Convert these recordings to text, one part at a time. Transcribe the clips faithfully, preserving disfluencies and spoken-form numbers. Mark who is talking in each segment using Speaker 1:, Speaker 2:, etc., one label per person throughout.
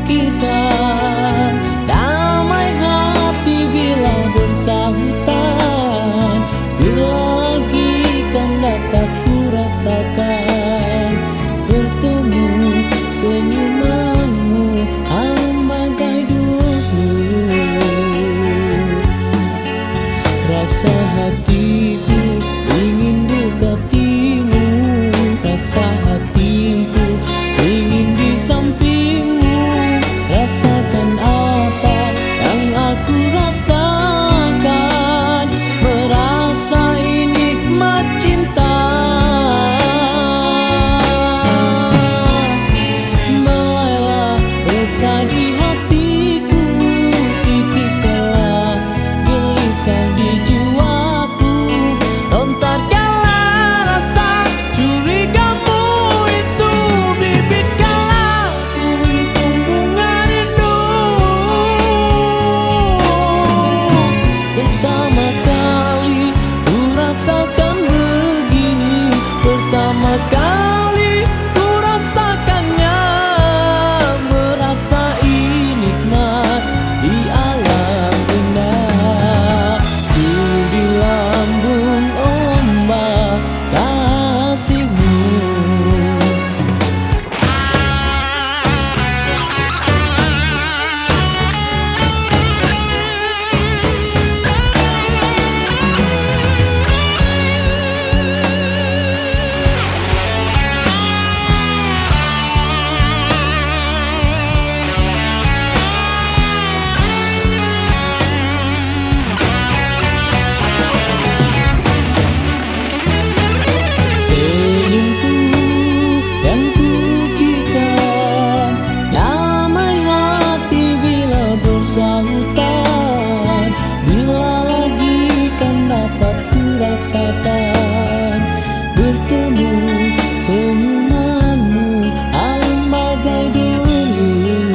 Speaker 1: pikirkan, damai hati bila bersahutan. Bila lagi kan dapat ku rasakan bertemu senyumanmu harum bagai dulu. Rasa hatiku ingin dekatimu, rasa hatiku ingin di sampingmu. Rasakan apa yang aku rasakan, merasai nikmat cinta. Belailah resah di hatiku, titipkanlah gelisah di jiwaku. Lontarkanlah rasa curigamu itu, bibitkanlah untung bunga rindu. Pertama kali ku rasakan begini, pertama kali ku rasakannya, merasai nikmat di alam indah. Ku di lambung ombak kasihmu. Senyumku yang kukirkan, damai hati bila bersahutan. Bila lagi kan dapat ku rasakan bertemu senyumanmu harum bagai dulu.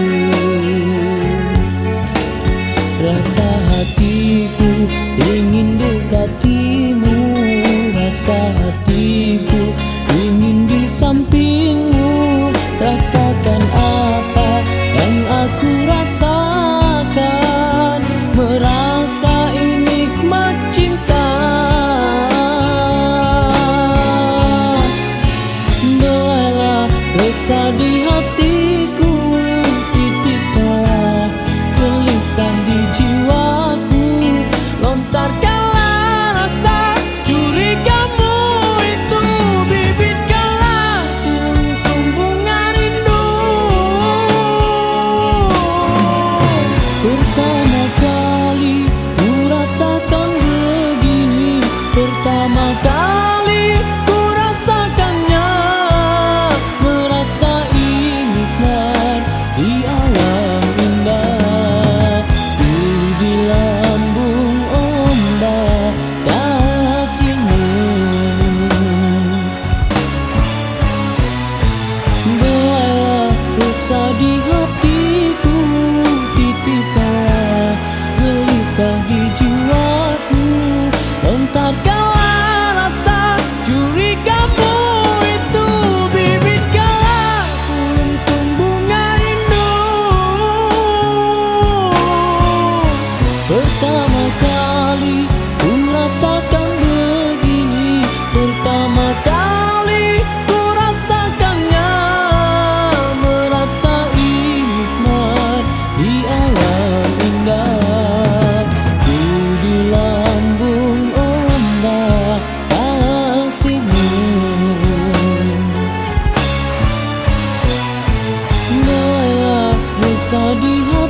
Speaker 1: Rasa hatiku ingin dekatimu, rasa hatiku ingin di sampingmu. Rasakan apa yang aku rasakan, merasai nikmat cinta. Belailah resah di hatiku, titipkanlah gelisah di jiwaku. Lontarkanlah rasa curigamu itu, bibitkanlah untung bunga rindu. Pertama kali ku rasakan begini, pertama kali ku rasakannya, merasai nikmat di alam indah. Ku di lambung ombak kasihmu. Belailah resah di hatiku, titipkanlah gelisah di jiwaku. Lontarkanlah rasa curigamu itu, bibitkanlah untung bunga rindu. Pertama kali ku rasakan begini, pertama kali ku rasakannya, merasai nikmat di alam indah. Ku di lambung ombak kasihmu. Belailah resah di hatiku,